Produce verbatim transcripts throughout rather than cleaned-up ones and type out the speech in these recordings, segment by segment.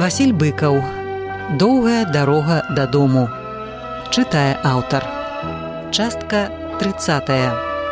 Васіль Быкаў. Доўгая дарога дадому. Чытае аўтар. Частка трыццатая.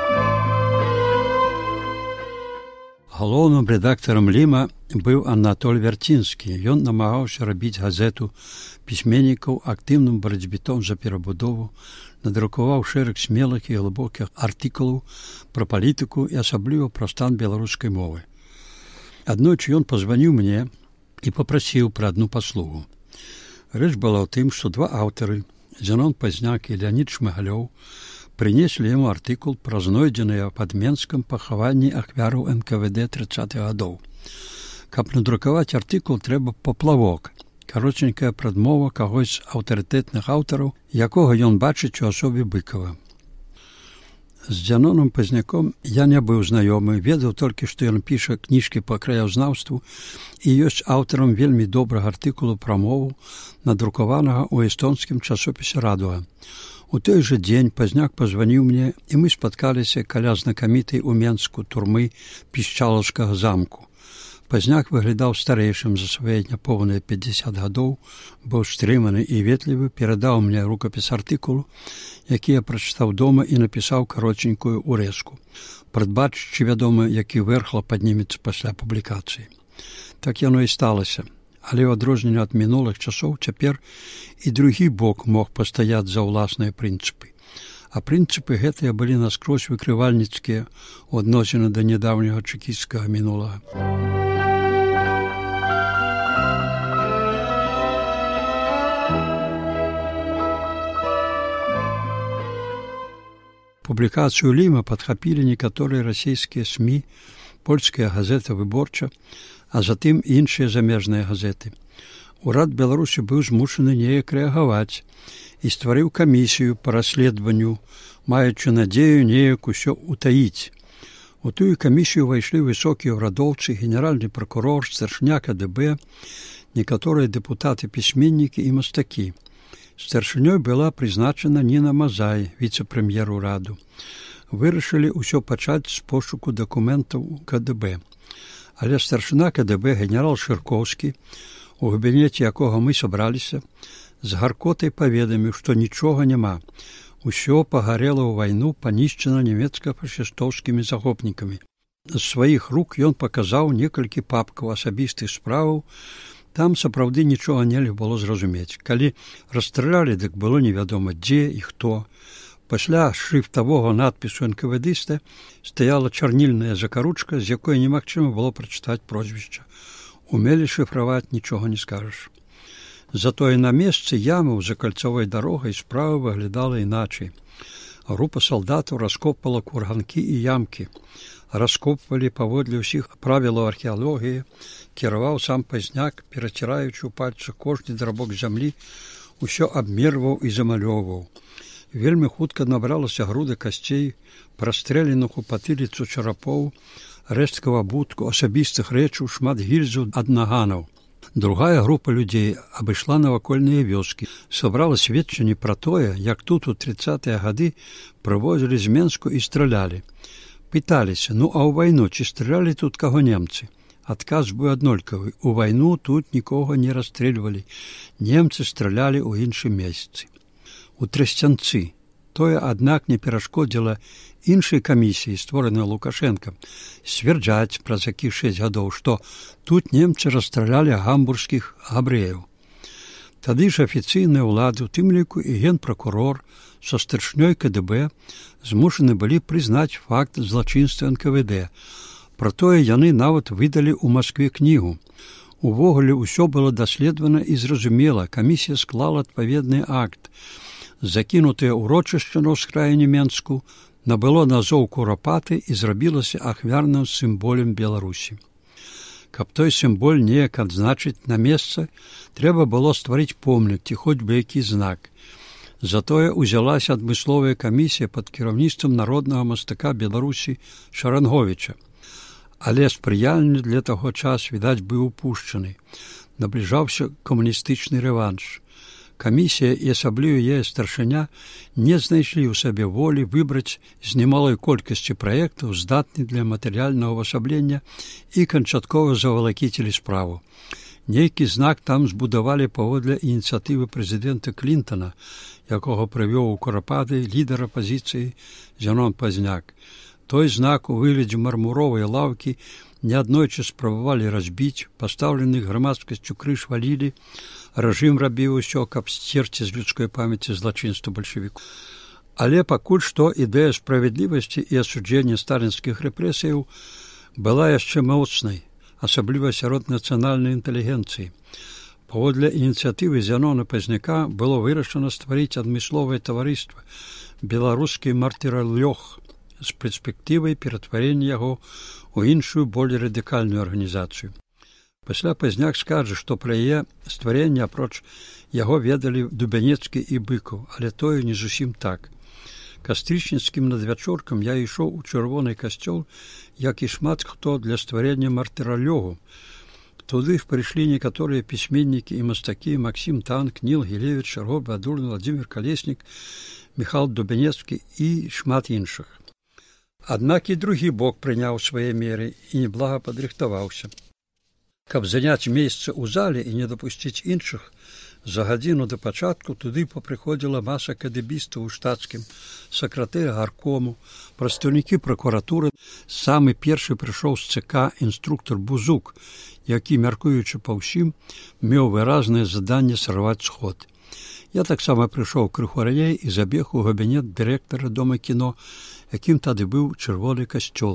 Галоўным рэдактарам Ліма быў Анатоль Вярцінскі. Ён намагаўся рабіць газету пісьменнікаў актыўным барацьбітом за перабудову, надрукаваў шэраг смелых і глыбокіх артыкулаў пра палітыку і асабліва пра стан беларускай мовы. Аднойчы ён пазваніў мне і папрасіў пра адну паслугу. Рэч была ў тым, што два аўтары, Зенон Пазняк і Леанід Шмыгалёў, прынеслі яму артыкул пра знойдзеныя пад Менскам пахаванні ахвяраў эн ка вэ дэ трыццатых гадоў. Каб надрукаваць артыкул, трэба паплавок, каротенькая прадмова кагось з аўтарытэтных аўтараў, якога ён бачыць у асобе Быкава. З Зеноном Пазняком я не быў знаёмы, ведаў толькі, што ён піша кніжкі па краязнаўству і ёсць аўтарам вельмі добрага артыкулу пра мову, надрукаванага ў эстонскім часопісе «Радуга». У той жа дзень Пазняк пазваніў мне, і мы спаткаліся каля знакамітай у Менску турмы Пішчалаўскага замку. Пазняк выглядаў старэйшым за свае няпоўныя пяцьдзясят гадоў, быў стрыманы і ветлівы, перадаў мне рукапіс артыкулу, які я прачытаў дома і напісаў каротенькую урэзку, прадбачачы, вядома, які верхла паднімецца пасля публікацыі. Так яно і сталася, але ў адрозненне ад мінулых часоў цяпер і другі бок мог пастаяць за ўласныя прынцыпы. А прынцыпы гэтыя былі наскрозь выкрывальніцкія ў адносіны да нядаўняга чэкісцкага мінулага. Публікацыю Ліма падхапілі некаторыя расійскія СМІ, польская газета «Выборча», а затым іншыя замежныя газеты. Урад Беларусі быў змушаны неяк рэагаваць і стварыў камісію па расследаванню, маючы надзею неяк усё ўтаіць. У тую камісію ўвайшлі высокія ўрадоўцы, генеральны пракурор, старшыня ка дэ бэ, некаторыя дэпутаты-пісьменнікі і мастакі. Старшынёй была прызначана Ніна Мазай, віцэ-прэм'ер ураду. Вырашылі ўсё пачаць з пошуку дакументаў ка дэ бэ. Але старшына ка дэ бэ, генерал Шыркоўскі, у кабінеце якога мы сабраліся, з гаркотай паведаміў, што нічога няма. Усё пагарела ў вайну, панішчана нямецка-фашыстоўскімі захопнікамі. З сваіх рук ён паказаў некалькі папкаў асабістых справаў. Там сапраўды нічога нельга было зразумець. Калі расстралялі, дык было невядома дзе і хто. Пасля шрыфтавога надпісу эн ка вэ дыста стаяла чарнільная закаручка, з якой немагчыма было прачытаць прозвішча. Умелі шыфраваць, нічога не скажаш. Затое на месцы ямы за кальцавой дарогай справа выглядала іначай. Група салдатаў раскопвала курганкі і ямкі. Раскопвалі паводле ўсіх правілаў археалогіі, кіраваў сам Пазняк, пераціраючы ў пальцах кожны драбок зямлі, усё абмерваў і замалёўваў. Вельмі хутка набралася груда касцей, прастрэленых у патыліцу чарапоў, рэшткаў абутку, асабістых рэчаў, шмат гільзаў ад наганаў. Другая група людзей абышла навакольныя вёскі, сабрала сведчанні пра тое, як тут у трыццатыя гады прывозілі з Менску і стралялі. Пыталіся, ну а ў вайну ці стралялі тут каго немцы? Адказ быў аднолькавы. У вайну тут нікога не расстрэльвалі. Немцы стралялі ў іншым месцы. У Трасцянцы. Тое, аднак, не перашкодзіла іншай камісіі, створанай Лукашэнкам, сцвярджаць праз якіх шэсць гадоў, што тут немцы расстралялі гамбургскіх габрэяў. Тады ж афіцыйныя ўлады, у тым ліку і генпракурор, са старшынёй ка дэ бэ змушаны былі прызнаць факт злачынства эн ка вэ дэ. Пра тое яны нават выдалі ў Маскве кнігу. Увогуле ўсё было даследавана і зразумела, камісія склала адпаведны акт. Закінутае ўрочышча на ўскраіне Менску набыло назоў Курапаты і зрабілася ахвярным сімволем Беларусі. Каб той сімволь неяк адзначыць на месца, трэба было стварыць помнік ці хоць бы які знак. Затое узялася адмысловая камісія пад кіраўніцтвам народнага мастака Беларусі Шаранговіча. Але спрыяльны для таго час, відаць, быў упушчаны. Набліжаўся камуністычны рэванш. Камісія і асабліва яе старшыня не знайшлі ў сабе волі выбраць з немалой колькасці праектаў, здатны для матэрыяльнага ўвасаблення, і канчаткова завалакіцілі справу. Нейкі знак там збудавалі паводле ініцыятывы прэзідэнта Клінтана, якога прывёў у Курапаты лідар апазіцыі Зянон Пазняк. Той знак у выглядзе мармуровай лаўкі неаднойчы спрабавалі разбіць, пастаўленых грамадскасцю крыж валілі, рэжым рабіў усё, каб сцерці з людской памяці злачынства бальшавікоў. Але пакуль што ідэя справядлівасці і асуджэння сталінскіх рэпрэсіяў была яшчэ моцнай, асабліва сярод нацыянальнай інтэлігенцыі. Паводле ініцыятывы Зянона Пазняка было вырашана стварыць адмысловае таварыства «Беларускі мартыралёг» з перспектывай ператварення яго ў іншую, болей радыкальную арганізацыю. Пасля Пазняк скажа, што пра яе стварэнне апроч яго ведалі Дубянецкі і Быкаў, але тое не зусім так. Кастрычніцкім надвячоркам я ішоў у чырвоны касцёл, як і шмат хто для стварэння мартыралёгу. Туды прыйшлі некаторыя пісьменнікі і мастакі Максім Танк, Ніл Гілевіч, Арго Бадулін, Владзімір Калеснік, Міхал Дубянецкі і шмат іншых. Аднак і другі бок прыняў свае меры і неблага падрыхтаваўся. Каб заняць месца ў зале і не дапусціць іншых, за гадзіну да пачатку туды папрыходзіла маса кадэбістаў у штатскім, сакратэр гаркому, прадстаўнікі пракуратуры. Самы першы прыйшоў з ЦК інструктар Бузук, які, мяркуючы па ўсім, меў выразнае заданне сарваць сход. Я таксама прыйшоў крыху раней і забег у кабінет дырэктара дома кіно, якім тады быў чырвоны касцёл.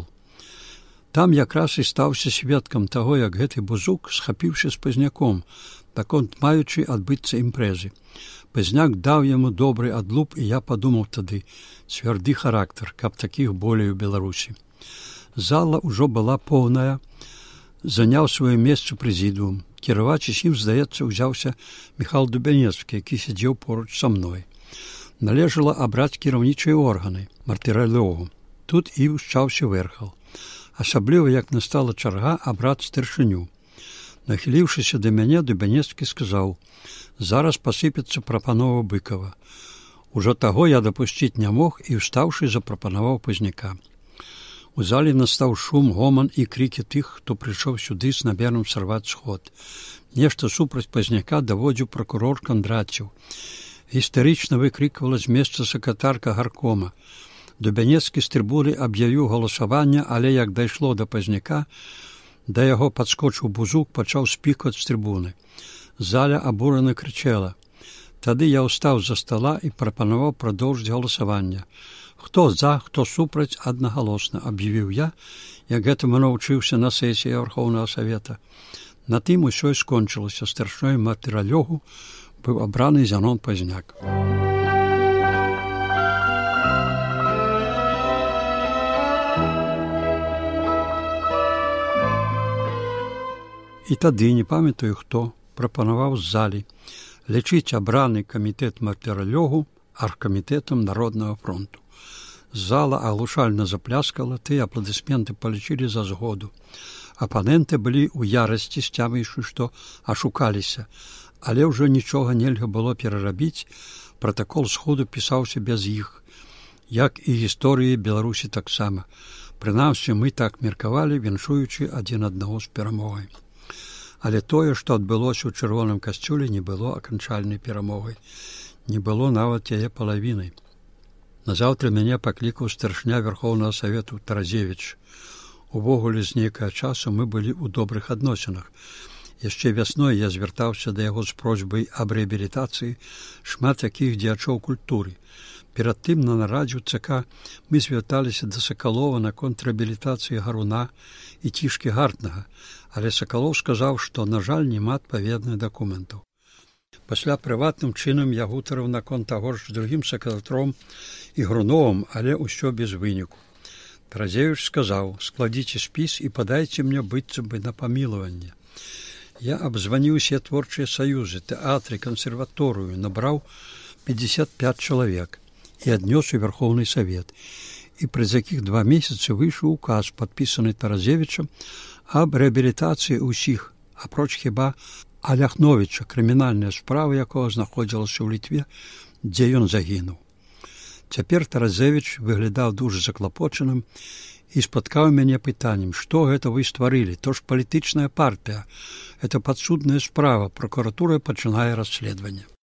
Там якраз і стаўся сведкам таго, як гэты Бузук, схапіўшы з Пазняком, наконт маючы адбыцца імпрэзы. Пазняк даў яму добры адлуп, і я падумаў тады, цвярды характар, каб такіх болей у Беларусі. Зала ўжо была поўная, заняў сваё месца прэзідыум. Кіраваць усім, здаецца, узяўся Міхал Дубянецкі, які сядзеў поруч са мной. Належала абраць кіраўнічыя органы, мартыралёгу. Тут і ўшчаўся вэрхал. Асабліва, як настала чарга абраць старшыню. Нахіліўшыся да мяне, Дубянецкі сказаў: «Зараз пасыпецца прапанова Быкава». Ужо таго я дапусціць не мог і, устаўшы, запрапанаваў Пазняка. У зале настаў шум, гоман і крыкі тых, хто прыйшоў сюды з намерам сарваць сход. Нешта супраць Пазняка даводзіў пракурор Кандраціў. Гістарычна выкрыквала з месца сакратарка гаркома. Дубянецкі з трыбуны аб'явіў галасаванне, але як дайшло да Пазняка, да яго падскочыў Бузук, пачаў спікваць з трыбуны. Заля абурана крычала. Тады я ўстаў за стала і прапанаваў прадоўжыць галасаванне. «Хто за, хто супраць, аднагалосна», аб'явіў я, як гэтаму навучыўся на сесіі Вярхоўнага Савета. На тым усё і скончылася. Старшынёй мартыралёгу быў абраны Зянон Пазняк. І тады, не памятаю хто, прапанаваў з залі лічыць абраны камітэт мартыралёгу аргкамітэтам Народнага фронту. Зала аглушальна запляскала, тыя апладысменты палічылі за згоду. Апаненты былі ў ярасці, сцяміўшы, што ашукаліся, але ўжо нічога нельга было перарабіць, пратакол сходу пісаўся без іх, як і гісторыі Беларусі таксама. Прынамсі, мы так меркавалі, віншуючы адзін аднаго з перамогай. Але тое, што адбылося ў чырвоным касцёле, не было аканчальнай перамогай. Не было нават яе палавінай. Назаўтра мяне паклікаў старшыня Вярхоўнага Савету Таразевіч. Увогуле, з нейкага часу мы былі ў добрых адносінах. Яшчэ вясной я звяртаўся да яго з просьбай аб рэабілітацыі шмат якіх дзеячоў культуры. Перад тым на нарадзе ў ЦК мы звярталіся да Сакалова наконт рэабілітацыі Гаруна і Цішкі Гартнага, але Сакалоў сказаў, што, на жаль, няма адпаведных дакументаў. Пасля прыватным чынам я гутарыў наконт таго ж з другім сакратаром і Груновым, але ўсё без выніку. Таразевіч сказаў: «Складзіце спіс і падайце мне быццам бы на памілаванне». Я абзваніў усе творчыя саюзы, тэатры, кансерваторыю, набраў пятьдесят пять чалавек і аднёс у Вярхоўны Савет. І праз якіх два месяцы выйшаў указ, падпісаны Таразевічам, аб рэабілітацыі ўсіх, апроч хіба Аляхновіча, крымінальная справа якога знаходзілася ў Літве, дзе ён загінуў. Цяпер Таразевіч выглядаў дужа заклапочаным і спаткаў мяне пытаннем, што гэта вы стварылі, то ж палітычная партыя, это падсудная справа, пракуратура пачынае расследаванне.